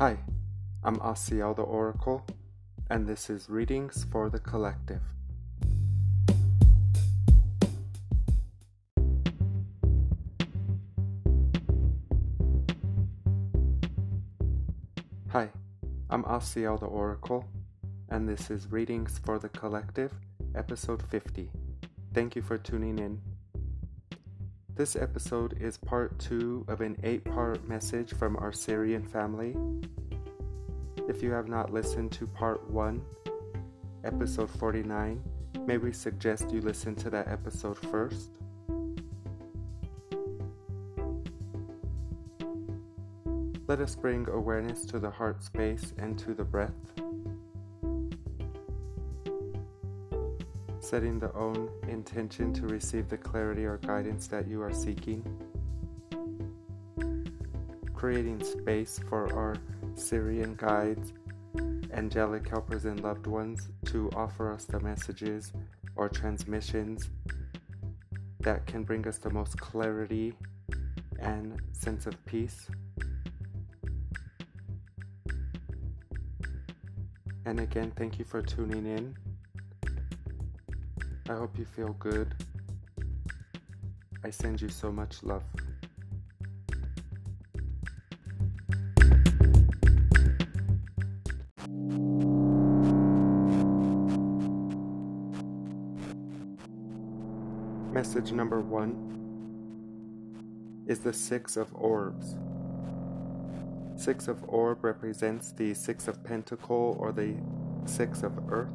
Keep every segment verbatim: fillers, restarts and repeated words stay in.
Hi, I'm Asiel the Oracle, and this is Readings for the Collective. Hi, I'm Asiel the Oracle, and this is Readings for the Collective, episode fifty. Thank you for tuning in. This episode is part two of an eight-part message from our Sirian family. If you have not listened to part one, episode forty-nine, may we suggest you listen to that episode first. Let us bring awareness to the heart space and to the breath, setting the own intention to receive the clarity or guidance that you are seeking, creating space for our Sirian guides, angelic helpers, and loved ones to offer us the messages or transmissions that can bring us the most clarity and sense of peace. And again, thank you for tuning in. I hope you feel good. I send you so much love. Message number one is the Six of Orbs. Six of Orb represents the Six of Pentacle or the Six of Earth.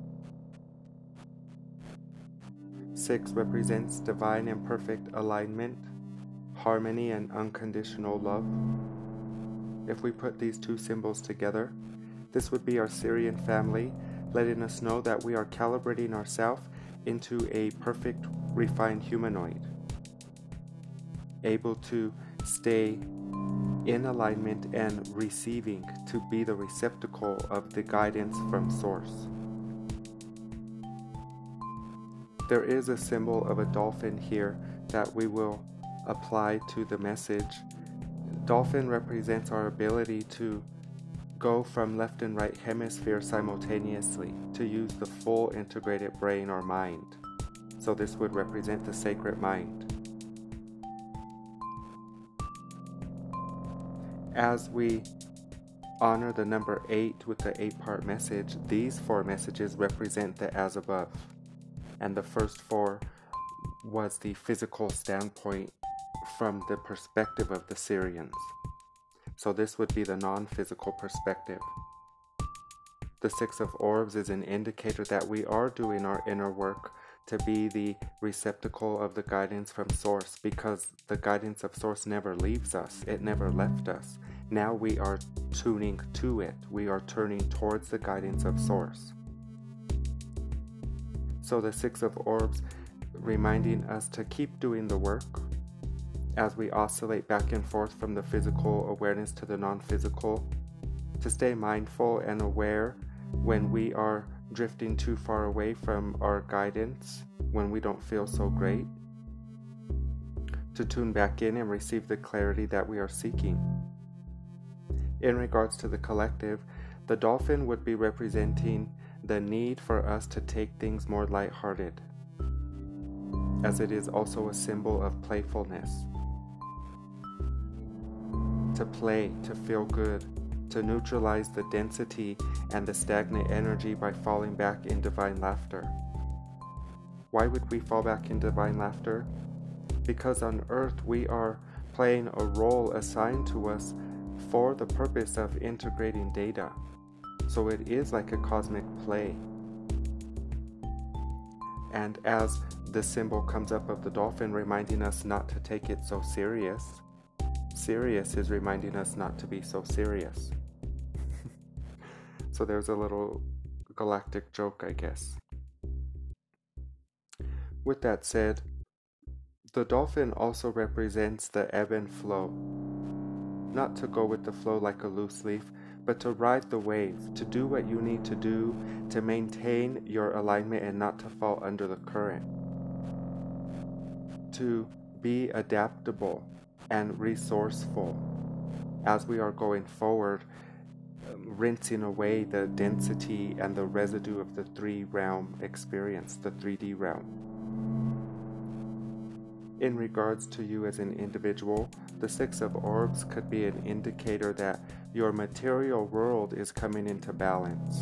Six represents divine and perfect alignment, harmony, and unconditional love. If we put these two symbols together, this would be our Sirian family, letting us know that we are calibrating ourselves into a perfect, refined humanoid, able to stay in alignment and receiving, to be the receptacle of the guidance from Source. There is a symbol of a dolphin here that we will apply to the message. Dolphin represents our ability to go from left and right hemisphere simultaneously, to use the full integrated brain or mind. So this would represent the sacred mind. As we honor the number eight with the eight-part message, these four messages represent the as above. And the first four was the physical standpoint from the perspective of the Sirians. So this would be the non-physical perspective. The Six of Orbs is an indicator that we are doing our inner work to be the receptacle of the guidance from Source, because the guidance of Source never leaves us. It never left us. Now we are tuning to it. We are turning towards the guidance of Source. So the Six of Orbs reminding us to keep doing the work as we oscillate back and forth from the physical awareness to the non-physical, to stay mindful and aware when we are drifting too far away from our guidance, when we don't feel so great, to tune back in and receive the clarity that we are seeking. In regards to the collective, the dolphin would be representing the need for us to take things more lighthearted, as it is also a symbol of playfulness. To play, to feel good, to neutralize the density and the stagnant energy by falling back in divine laughter. Why would we fall back in divine laughter? Because on earth we are playing a role assigned to us for the purpose of integrating data. So it is like a cosmic play. And as the symbol comes up of the dolphin reminding us not to take it so serious, Sirius is reminding us not to be so serious. So there's a little galactic joke, I guess. With that said, the dolphin also represents the ebb and flow. Not to go with the flow like a loose leaf, but to ride the wave, to do what you need to do to maintain your alignment and not to fall under the current. To be adaptable and resourceful as we are going forward, um, rinsing away the density and the residue of the three realm experience, the three D realm. In regards to you as an individual, the Six of Orbs could be an indicator that your material world is coming into balance.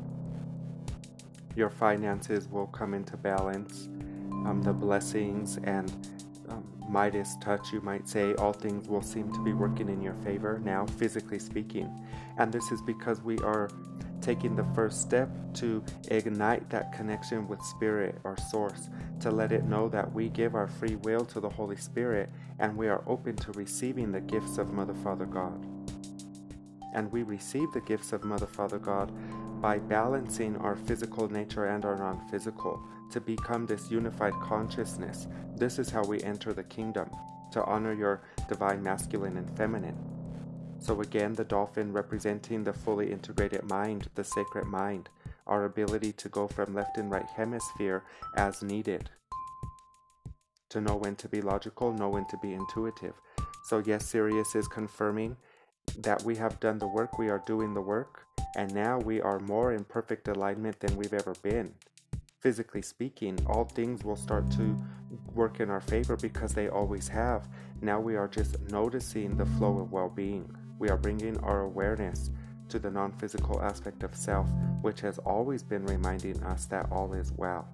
Your finances will come into balance. Um, the blessings and um, Midas touch, you might say, all things will seem to be working in your favor now, physically speaking. And this is because we are taking the first step to ignite that connection with Spirit or Source, to let it know that we give our free will to the Holy Spirit and we are open to receiving the gifts of Mother, Father, God. And we receive the gifts of Mother, Father, God by balancing our physical nature and our non-physical to become this unified consciousness. This is how we enter the kingdom, to honor your divine masculine and feminine. So again, the dolphin representing the fully integrated mind, the sacred mind, our ability to go from left and right hemisphere as needed, to know when to be logical, know when to be intuitive. So yes, Sirius is confirming that we have done the work, we are doing the work, and now we are more in perfect alignment than we've ever been. Physically speaking, all things will start to work in our favor because they always have. Now we are just noticing the flow of well-being. We are bringing our awareness to the non-physical aspect of self, which has always been reminding us that all is well.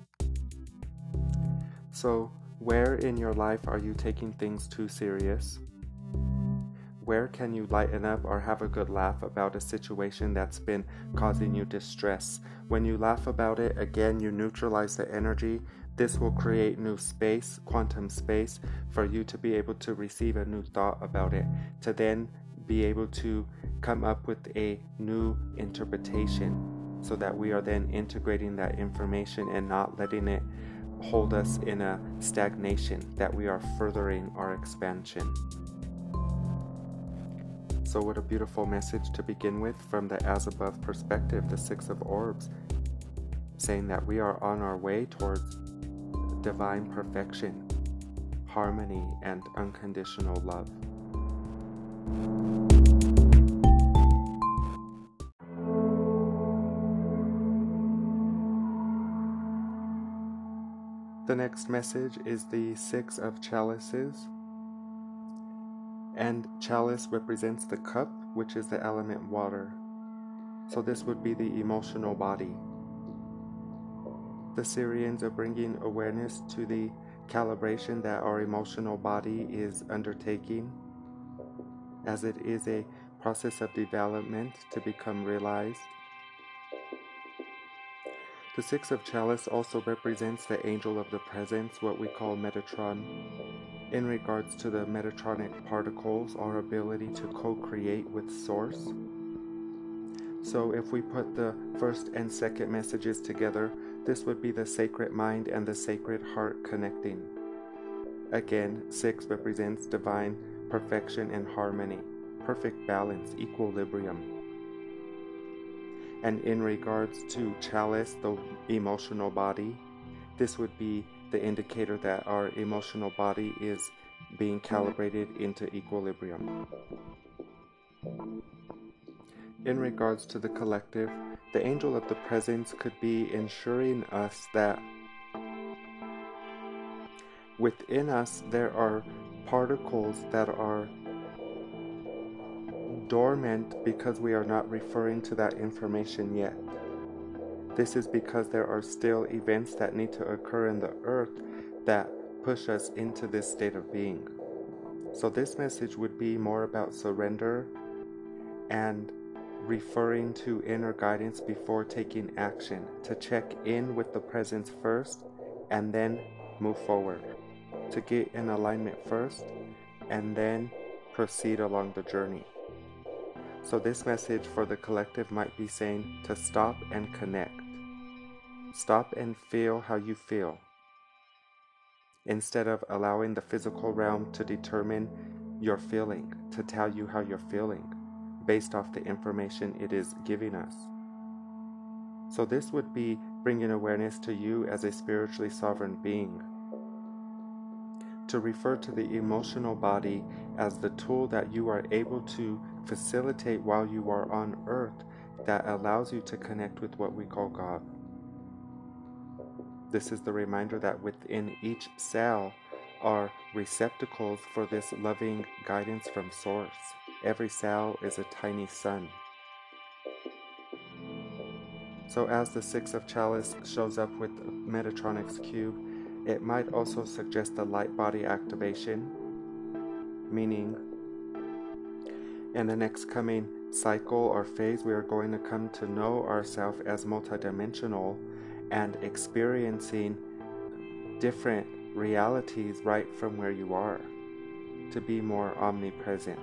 So, where in your life are you taking things too serious? Where can you lighten up or have a good laugh about a situation that's been causing you distress? When you laugh about it, again, you neutralize the energy. This will create new space, quantum space, for you to be able to receive a new thought about it, to then be able to come up with a new interpretation, so that we are then integrating that information and not letting it hold us in a stagnation, that we are furthering our expansion. So what a beautiful message to begin with from the as above perspective, the Six of Orbs, saying that we are on our way towards divine perfection, harmony, and unconditional love. The next message is the Six of Chalices. And chalice represents the cup, which is the element water. So this would be the emotional body. The Sirians are bringing awareness to the calibration that our emotional body is undertaking, as it is a process of development to become realized. The Six of Chalice also represents the angel of the presence, what we call Metatron. In regards to the Metatronic particles, our ability to co-create with Source. So if we put the first and second messages together, this would be the sacred mind and the sacred heart connecting. Again, six represents divine perfection and harmony, perfect balance, equilibrium. And in regards to chalice, the emotional body, this would be the indicator that our emotional body is being calibrated into equilibrium. In regards to the collective, the angel of the presence could be ensuring us that within us there are particles that are dormant because we are not referring to that information yet. This is because there are still events that need to occur in the earth that push us into this state of being. So this message would be more about surrender and referring to inner guidance before taking action, to check in with the presence first and then move forward, to get in alignment first and then proceed along the journey. So this message for the collective might be saying to stop and connect. Stop and feel how you feel, instead of allowing the physical realm to determine your feeling, to tell you how you're feeling, based off the information it is giving us. So this would be bringing awareness to you as a spiritually sovereign being, to refer to the emotional body as the tool that you are able to facilitate while you are on earth that allows you to connect with what we call God. This is the reminder that within each cell are receptacles for this loving guidance from Source. Every cell is a tiny sun. So as the Six of Chalice shows up with Metatronic's cube, it might also suggest the light body activation, meaning in the next coming cycle or phase, we are going to come to know ourselves as multidimensional and experiencing different realities right from where you are, to be more omnipresent.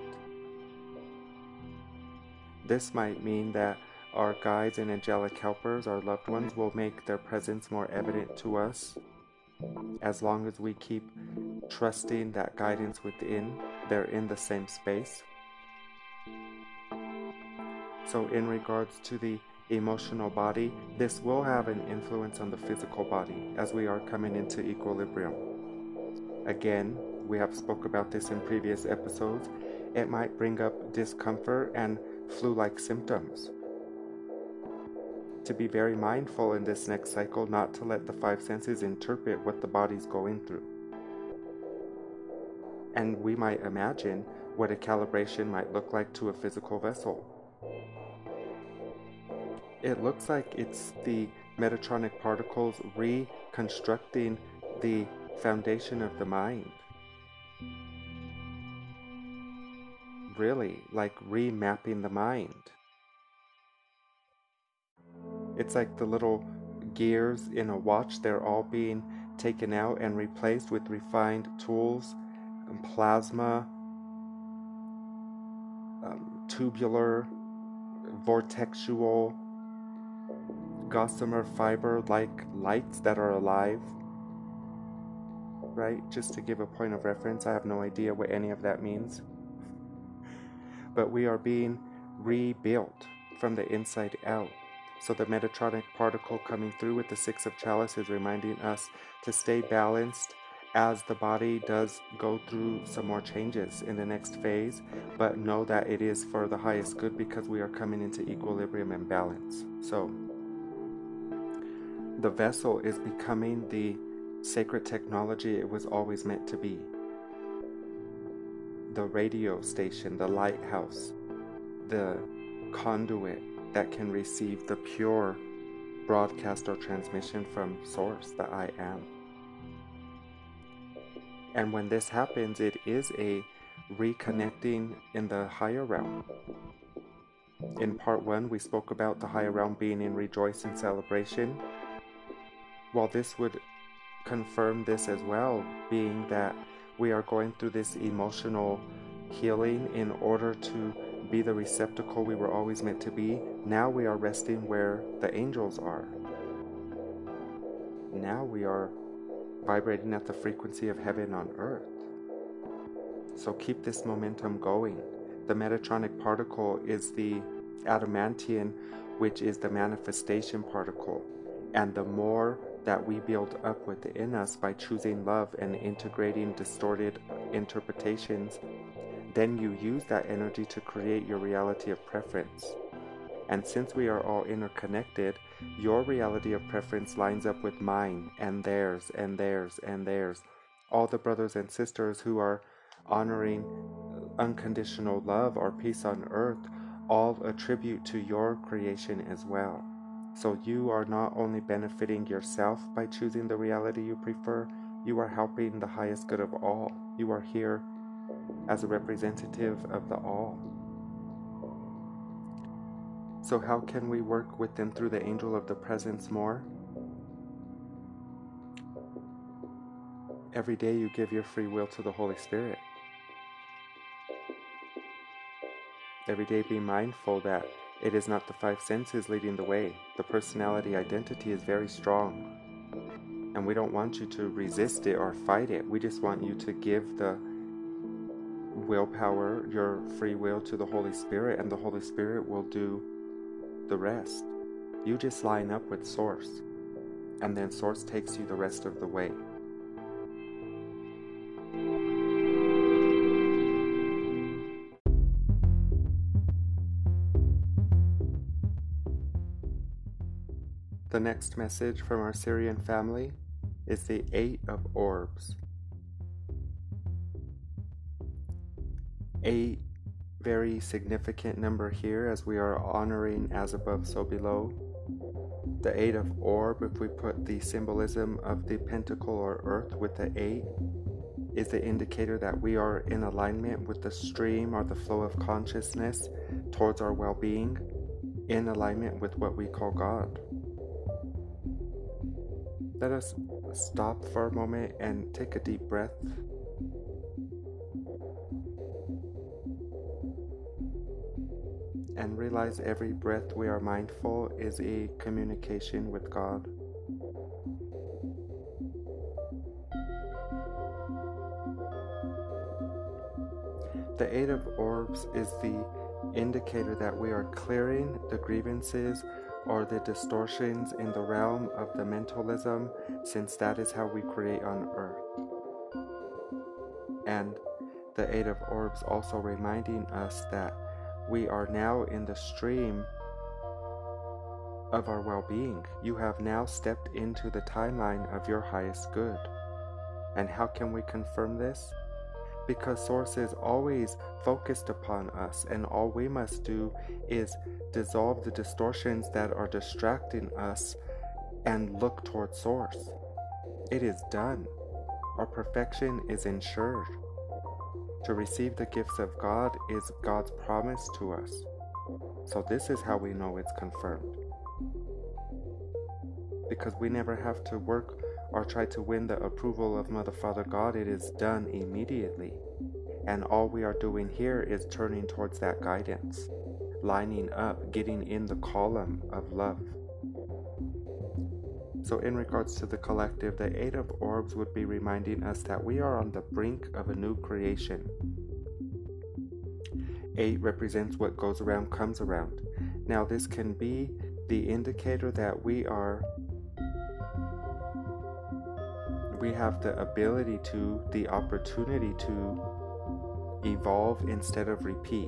This might mean that our guides and angelic helpers, our loved ones, will make their presence more evident to us as long as we keep trusting that guidance within. They're in the same space. So in regards to the emotional body, this will have an influence on the physical body as we are coming into equilibrium. Again, we have spoke about this in previous episodes. It might bring up discomfort and flu-like symptoms. To be very mindful in this next cycle not to let the five senses interpret what the body's going through. And we might imagine what a calibration might look like to a physical vessel. It looks like it's the Metatronic particles reconstructing the foundation of the mind. Really, like remapping the mind. It's like the little gears in a watch, they're all being taken out and replaced with refined tools, plasma, um, tubular, vortexual, gossamer fiber-like lights that are alive, right? Just to give a point of reference, I have no idea what any of that means. But we are being rebuilt from the inside out. So the Metatronic particle coming through with the Six of Chalice is reminding us to stay balanced as the body does go through some more changes in the next phase, but know that it is for the highest good because we are coming into equilibrium and balance. So the vessel is becoming the sacred technology it was always meant to be. The radio station, the lighthouse, the conduit that can receive the pure broadcast or transmission from Source, the I Am. And when this happens, it is a reconnecting in the higher realm. In part one, we spoke about the higher realm being in rejoice and celebration. While this would confirm this as well, being that we are going through this emotional healing in order to be the receptacle we were always meant to be. Now we are resting where the angels are. Now we are vibrating at the frequency of heaven on earth. So keep this momentum going. The Metatronic particle is the adamantium, which is the manifestation particle. And the more that we build up within us by choosing love and integrating distorted interpretations, then you use that energy to create your reality of preference. And since we are all interconnected, your reality of preference lines up with mine and theirs and theirs and theirs. All the brothers and sisters who are honoring unconditional love or peace on earth all attribute to your creation as well. So you are not only benefiting yourself by choosing the reality you prefer, you are helping the highest good of all. You are here as a representative of the all. So how can we work with and through the angel of the presence more? Every day you give your free will to the Holy Spirit. Every day be mindful that it is not the five senses leading the way. The personality identity is very strong. And we don't want you to resist it or fight it. We just want you to give the willpower, your free will to the Holy Spirit, and the Holy Spirit will do the rest. You just line up with Source, and then Source takes you the rest of the way. The next message from our Syrian family is the Eight of Orbs. Eight, very significant number here as we are honoring as above, so below. The Eight of Orb, if we put the symbolism of the pentacle or earth with the eight, is the indicator that we are in alignment with the stream or the flow of consciousness towards our well-being, in alignment with what we call God. Let us stop for a moment and take a deep breath. And realize every breath we are mindful is a communication with God. The Eight of Orbs is the indicator that we are clearing the grievances or the distortions in the realm of the mentalism, since that is how we create on earth. And the Eight of Orbs also reminding us that we are now in the stream of our well-being. You have now stepped into the timeline of your highest good. And how can we confirm this? Because Source is always focused upon us, and all we must do is dissolve the distortions that are distracting us and look toward Source. It is done. Our perfection is ensured. To receive the gifts of God is God's promise to us. So this is how we know it's confirmed. Because we never have to work or try to win the approval of Mother, Father, God. It is done immediately. And all we are doing here is turning towards that guidance, lining up, getting in the column of love. So in regards to the collective, the Eight of Orbs would be reminding us that we are on the brink of a new creation. Eight represents what goes around comes around. Now this can be the indicator that we are we have the ability to, the opportunity to evolve instead of repeat.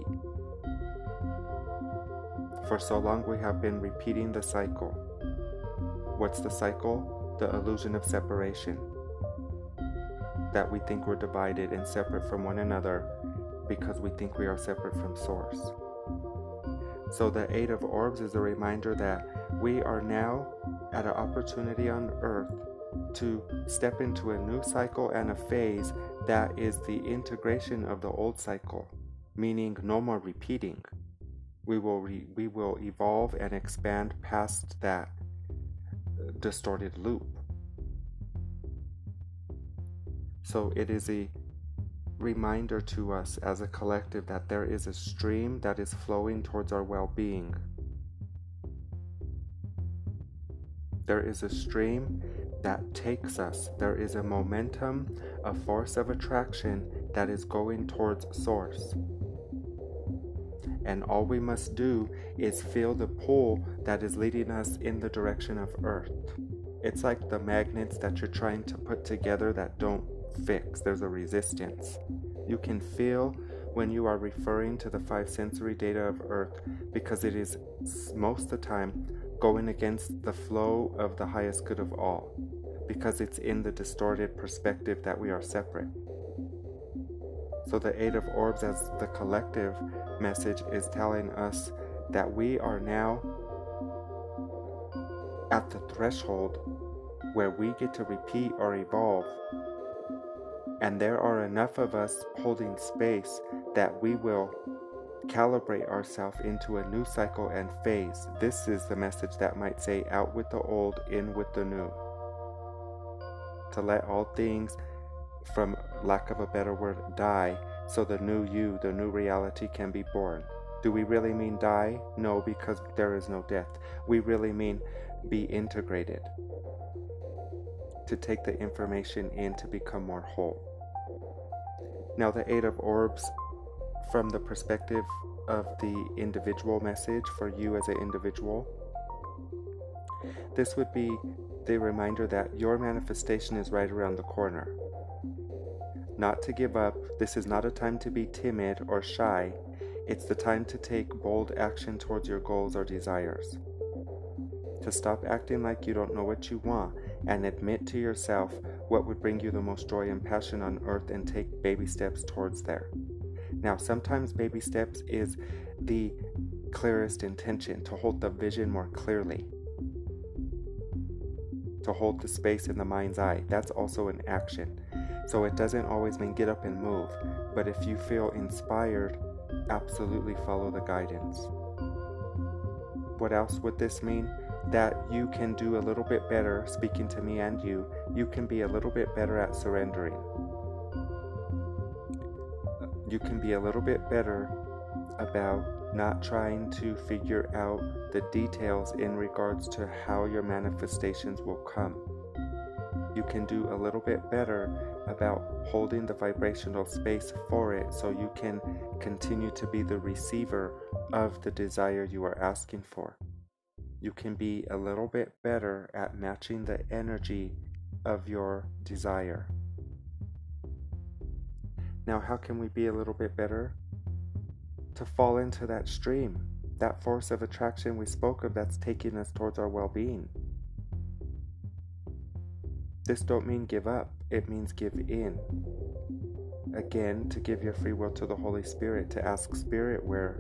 For so long we have been repeating the cycle. What's the cycle? The illusion of separation. That we think we're divided and separate from one another because we think we are separate from Source. So the Eight of Orbs is a reminder that we are now at an opportunity on earth to step into a new cycle and a phase that is the integration of the old cycle, meaning no more repeating. We will re- we will evolve and expand past that distorted loop. So it is a reminder to us as a collective that there is a stream that is flowing towards our well-being. There is a stream that takes us. There is a momentum, a force of attraction that is going towards Source. And all we must do is feel the pull that is leading us in the direction of Earth. It's like the magnets that you're trying to put together that don't fix. There's a resistance. You can feel when you are referring to the five sensory data of Earth, because it is most of the time going against the flow of the highest good of all, because it's in the distorted perspective that we are separate. So the Eight of Orbs as the collective message is telling us that we are now at the threshold where we get to repeat or evolve. And there are enough of us holding space that we will calibrate ourselves into a new cycle and phase. This is the message that might say, out with the old, in with the new. To let all things, from lack of a better word, die, so the new you, the new reality can be born. Do we really mean die? No, because there is no death. We really mean be integrated. To take the information in to become more whole. Now the Eight of Orbs, from the perspective of the individual message for you as an individual, this would be the reminder that your manifestation is right around the corner. Not to give up. This is not a time to be timid or shy. It's the time to take bold action towards your goals or desires. to stop acting like you don't know what you want and admit to yourself what would bring you the most joy and passion on earth and take baby steps towards there. Now, sometimes baby steps is the clearest intention, to hold the vision more clearly, to hold the space in the mind's eye. That's also an action. So it doesn't always mean get up and move, but if you feel inspired, absolutely follow the guidance. What else would this mean? That you can do a little bit better, speaking to me and you, you can be a little bit better at surrendering. You can be a little bit better about not trying to figure out the details in regards to how your manifestations will come. You can do a little bit better about holding the vibrational space for it so you can continue to be the receiver of the desire you are asking for. You can be a little bit better at matching the energy of your desire. Now, how can we be a little bit better? To fall into that stream, that force of attraction we spoke of that's taking us towards our well-being. This don't mean give up, it means give in. Again, to give your free will to the Holy Spirit, to ask Spirit where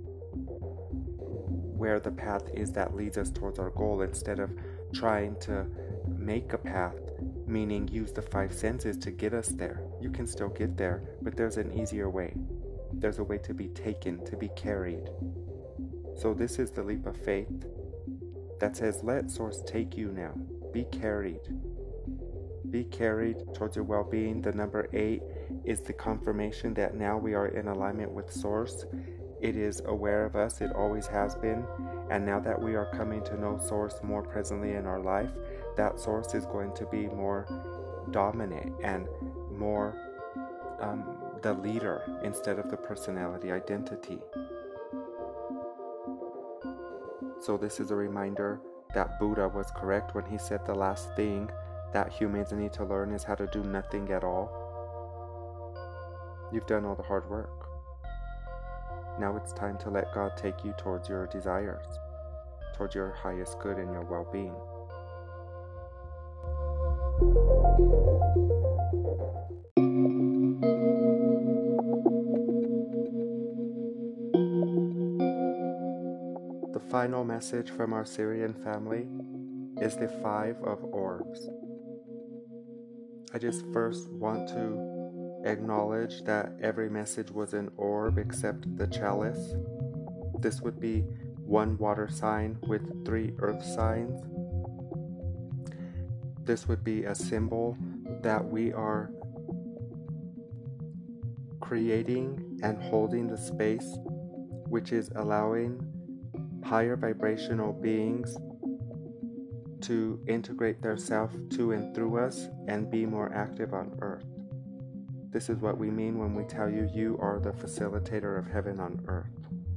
where the path is that leads us towards our goal, instead of trying to make a path, meaning use the five senses to get us there. You can still get there, but there's an easier way. There's a way to be taken, to be carried. So this is the leap of faith that says, let Source take you now. Be carried. Be carried towards your well-being. The number eight is the confirmation that now we are in alignment with Source. It is aware of us, it always has been, and now that we are coming to know Source more presently in our life, that Source is going to be more dominant and more um, the leader instead of the personality identity. So this is a reminder that Buddha was correct when he said the last thing that humans need to learn is how to do nothing at all. You've done all the hard work. Now it's time to let God take you towards your desires, towards your highest good and your well-being. The final message from our Sirian family is the Five of Orbs. I just first want to acknowledge that every message was an orb except the chalice. This would be one water sign with three earth signs. This would be a symbol that we are creating and holding the space, which is allowing higher vibrational beings to integrate their self to and through us and be more active on earth. This is what we mean when we tell you you are the facilitator of heaven on earth.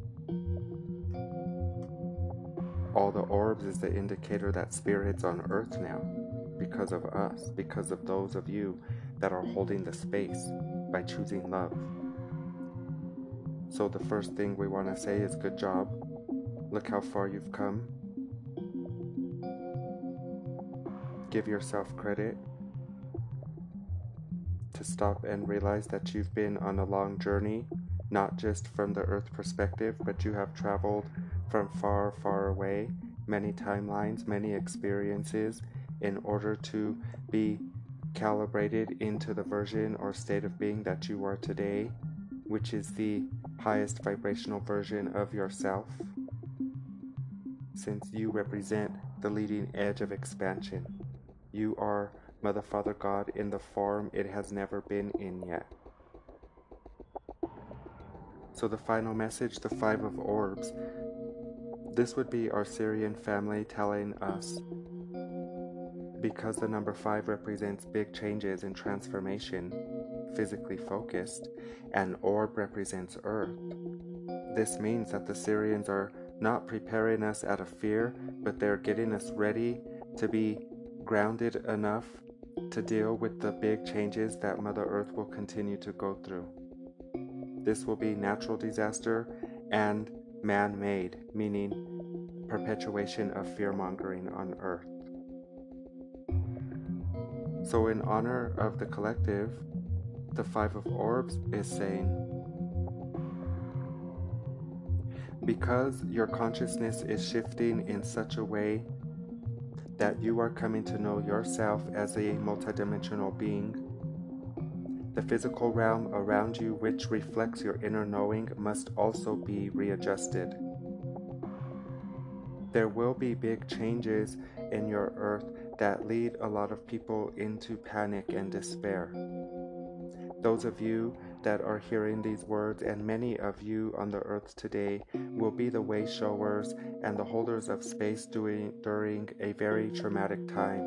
All the orbs is the indicator that Spirit's on earth now because of us, because of those of you that are holding the space by choosing love. So the first thing we want to say is good job. Look how far you've come. Give yourself credit to stop and realize that you've been on a long journey, not just from the earth perspective, but you have traveled from far, far away, many timelines, many experiences, in order to be calibrated into the version or state of being that you are today, which is the highest vibrational version of yourself, since you represent the leading edge of expansion. You are Mother, Father, God in the form it has never been in yet. So the final message, the Five of Orbs, this would be our Sirian family telling us, because the number five represents big changes and transformation, physically focused, and orb represents earth. This means that the Sirians are not preparing us out of fear, but they're getting us ready to be grounded enough to deal with the big changes that Mother Earth will continue to go through. This will be natural disaster and man-made, meaning perpetuation of fear-mongering on earth. So in honor of the collective, the Five of Orbs is saying, because your consciousness is shifting in such a way that you are coming to know yourself as a multidimensional being, the physical realm around you, which reflects your inner knowing, must also be readjusted. There will be big changes in your earth that lead a lot of people into panic and despair. Those of you that are hearing these words, and many of you on the earth today, will be the way showers and the holders of space during, during a very traumatic time.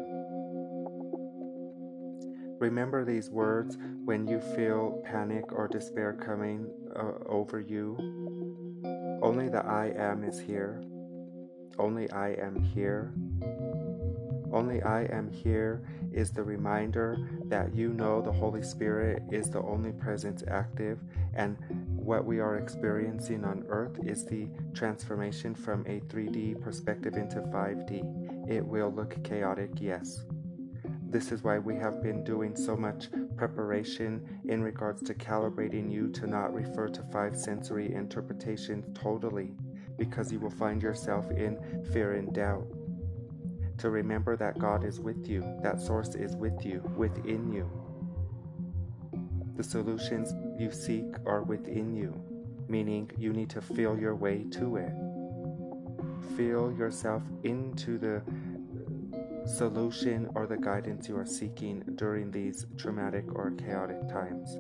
Remember these words when you feel panic or despair coming uh, over you. Only the I am is here. Only I am here. Only I am here is the reminder that you know the Holy Spirit is the only presence active, and what we are experiencing on earth is the transformation from a three D perspective into five D. It will look chaotic, yes. This is why we have been doing so much preparation in regards to calibrating you to not refer to five sensory interpretations totally, because you will find yourself in fear and doubt. To remember that God is with you, that Source is with you, within you. The solutions you seek are within you, meaning you need to feel your way to it. Feel yourself into the solution or the guidance you are seeking during these traumatic or chaotic times.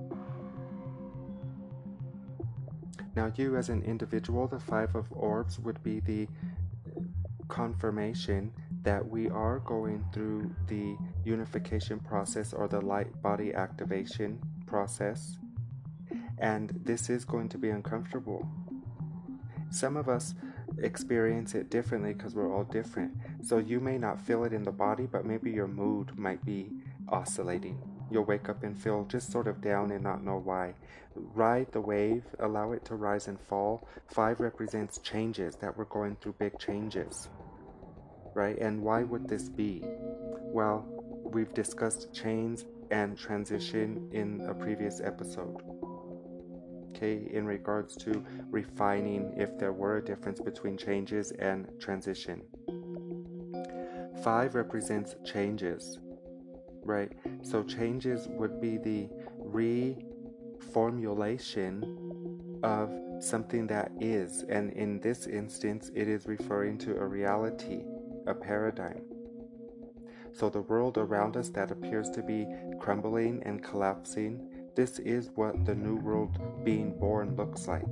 Now, you as an individual, the Five of Orbs would be the confirmation that we are going through the unification process or the light body activation process, and this is going to be uncomfortable. Some of us experience it differently because we're all different. So you may not feel it in the body, but maybe your mood might be oscillating. You'll wake up and feel just sort of down and not know why. Ride the wave, allow it to rise and fall. Five represents changes, that we're going through big changes, right? And why would this be? Well, we've discussed chains and transition in a previous episode. Okay, in regards to refining if there were a difference between changes and transition. Five represents changes, right? So changes would be the reformulation of something that is, and in this instance, it is referring to a reality, a paradigm. So the world around us that appears to be crumbling and collapsing, this is what the new world being born looks like.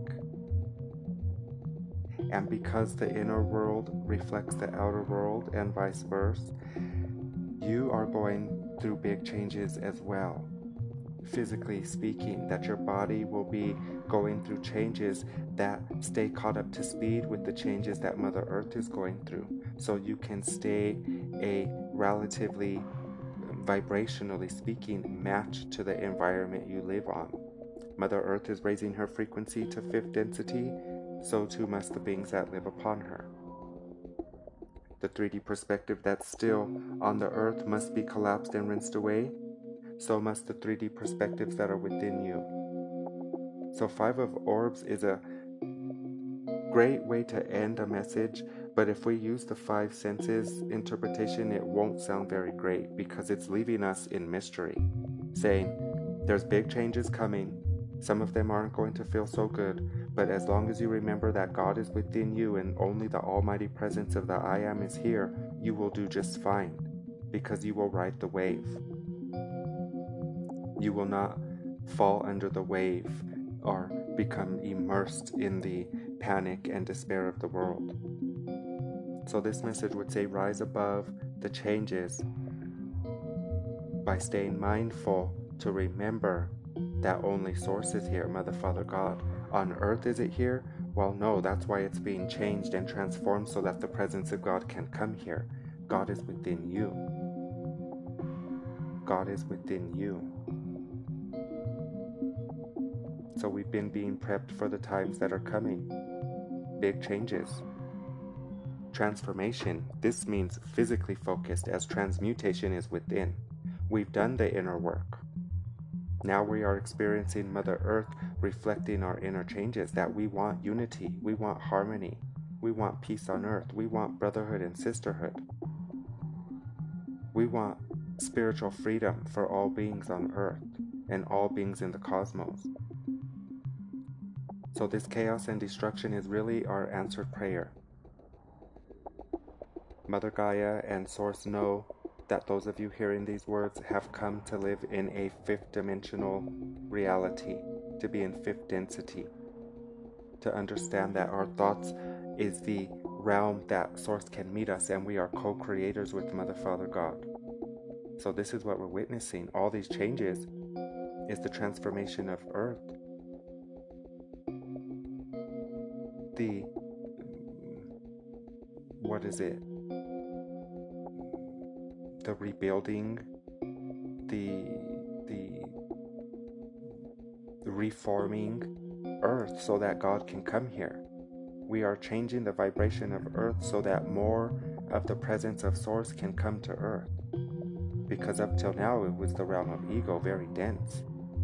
And because the inner world reflects the outer world and vice versa, you are going through big changes as well. Physically speaking, that your body will be going through changes that stay caught up to speed with the changes that Mother Earth is going through, so you can stay a relatively, vibrationally speaking, matched to the environment you live on. Mother Earth is raising her frequency to fifth density, so too must the beings that live upon her. The three D perspective that's still on the earth must be collapsed and rinsed away, so must the three D perspectives that are within you. So Five of Orbs is a great way to end a message, but if we use the five senses interpretation, it won't sound very great because it's leaving us in mystery, saying there's big changes coming. Some of them aren't going to feel so good, but as long as you remember that God is within you and only the almighty presence of the I Am is here, you will do just fine, because you will ride the wave. You will not fall under the wave or become immersed in the panic and despair of the world. So this message would say, rise above the changes by staying mindful to remember that only Source is here, Mother, Father, God. On earth, is it here? Well, no, that's why it's being changed and transformed so that the presence of God can come here. God is within you. God is within you. So we've been being prepped for the times that are coming. Big changes. transformation. This means physically focused, as transmutation is within. We've done the inner work. Now we are experiencing Mother Earth reflecting our inner changes, that we want unity, we want harmony, we want peace on earth, we want brotherhood and sisterhood. We want spiritual freedom for all beings on earth and all beings in the cosmos. So this chaos and destruction is really our answered prayer. Mother Gaia and Source know that those of you hearing these words have come to live in a fifth dimensional reality, to be in fifth density, to understand that our thoughts is the realm that Source can meet us, and we are co-creators with Mother, Father, God. So this is what we're witnessing. All these changes is the transformation of Earth. The, what is it? The rebuilding, the, the, the reforming Earth so that God can come here. We are changing the vibration of Earth so that more of the presence of Source can come to Earth. Because up till now it was the realm of ego, very dense.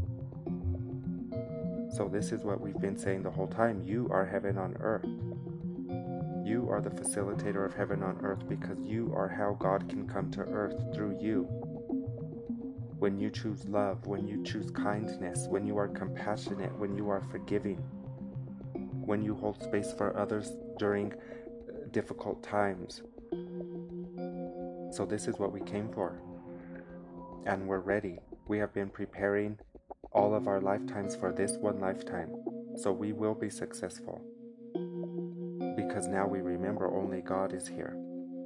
So this is what we've been saying the whole time. You are heaven on earth. You are the facilitator of heaven on earth, because you are how God can come to earth through you. When you choose love, when you choose kindness, when you are compassionate, when you are forgiving, when you hold space for others during difficult times. So this is what we came for. And we're ready. We have been preparing all of our lifetimes for this one lifetime. So we will be successful. Because now we remember only God is here.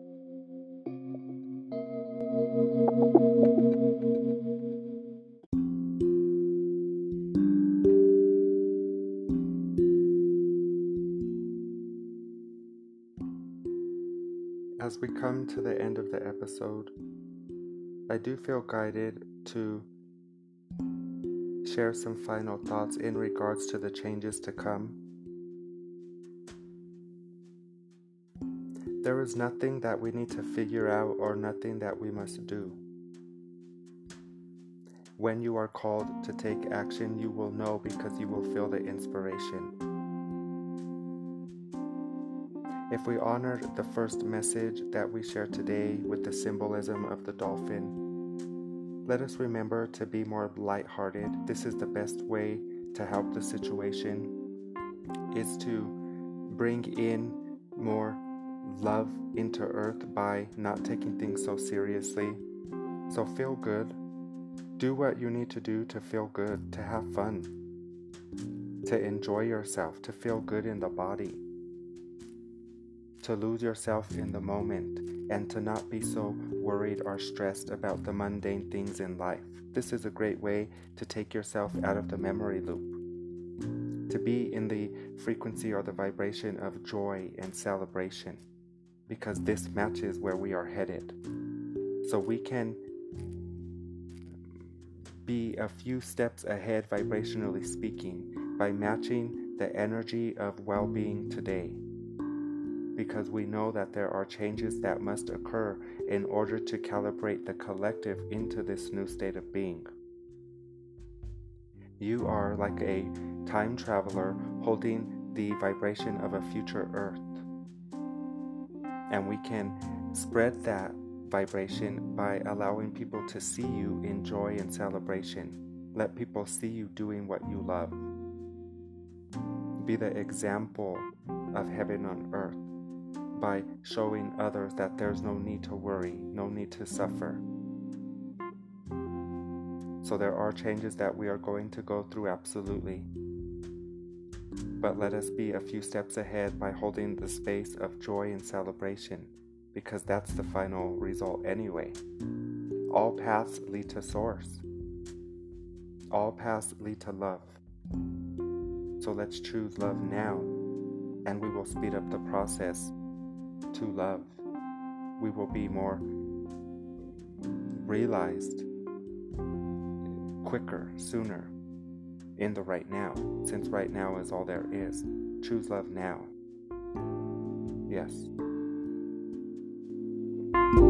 As we come to the end of the episode, I do feel guided to share some final thoughts in regards to the changes to come. There is nothing that we need to figure out or nothing that we must do. When you are called to take action, you will know, because you will feel the inspiration. If we honored the first message that we shared today with the symbolism of the dolphin, let us remember to be more lighthearted. This is the best way to help the situation, is to bring in more love into earth by not taking things so seriously. So feel good. Do what you need to do to feel good, to have fun, to enjoy yourself, to feel good in the body, to lose yourself in the moment, and to not be so worried or stressed about the mundane things in life. This is a great way to take yourself out of the memory loop, to be in the frequency or the vibration of joy and celebration, because this matches where we are headed. So we can be a few steps ahead, vibrationally speaking, by matching the energy of well-being today, because we know that there are changes that must occur in order to calibrate the collective into this new state of being. You are like a time traveler holding the vibration of a future Earth. And we can spread that vibration by allowing people to see you in joy and celebration. Let people see you doing what you love. Be the example of heaven on earth by showing others that there's no need to worry, no need to suffer. So there are changes that we are going to go through, absolutely. But let us be a few steps ahead by holding the space of joy and celebration, because that's the final result anyway. All paths lead to Source. All paths lead to love. So let's choose love now, and we will speed up the process to love. We will be more realized quicker, sooner, in the right now, since right now is all there is. Choose love now. Yes. you.